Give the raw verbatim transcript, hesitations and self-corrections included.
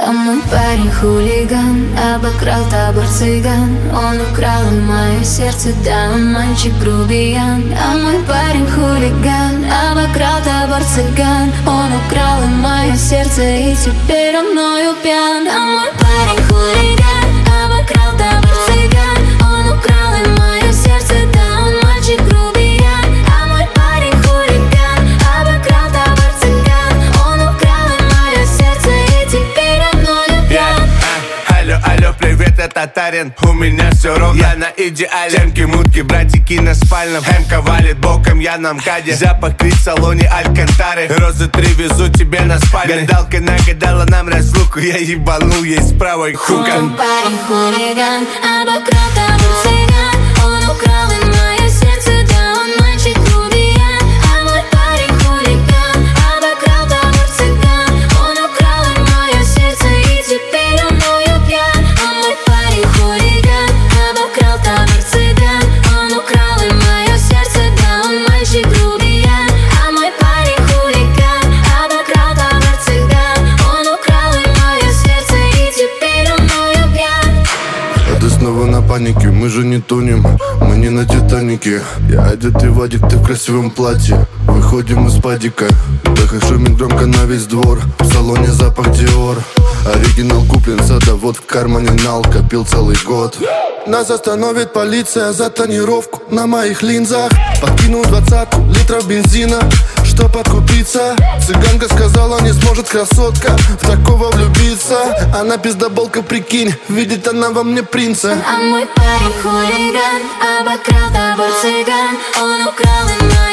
А мой парень хулиган, обокрал табор цыган. Он украл и мое сердце, да, он мальчик грубиян. А мой парень хулиган, обокрал табор цыган. Он украл и мое сердце, и теперь он мною пьян. А мой парень хулиган, обокрал табор цыган. Он украл и мое сердце, да, он мальчик грубиян. А мой парень хулиган, обокрал табор цыган. Он украл и мое сердце, и теперь он мною пьян. Алло, алло, привет, это татарин. У меня все ровно, я на идеале. Темки, мутки, братики на спальном. Эмка валит боком, я на МКАДе. Запах крит в салоне Алькантары. Розы три везу тебе на спальный. Гадалка нагадала нам разлуку. Я ебанул ей с правой хуком. Мой парень хулиган, обокрал табор цыган. Он украл и мое сердце, да, он мальчик грубиян. А мой парень хулиган, обокрал табор цыган. Он украл и мое сердце, и теперь он мною пьян. А мой парень хулиган, обокрал табор цыган. Он украл и мое сердце, да, он мальчик грубиян. А мой парень хулиган, обокрал табор цыган. Он украл и мое сердце, и теперь он мною пьян. А ты снова на панике, мы же не тонем, мы не на Титанике. Я одетый Вадик, ты в красивом платье. Выходим из падика, Бэха шумит громко на весь двор. В салоне запах Диор. Оригинал куплен, садовод в кармане налка, пил целый год. Нас остановит полиция за тонировку на моих линзах. Подкинул двадцатку литров бензина, чтоб откупиться. Цыганка сказала, не сможет красотка в такого влюбиться. Она пиздоболка, прикинь, видит она во мне принца. А мой парень хулиган, обокрал табор цыган. Он украл и мое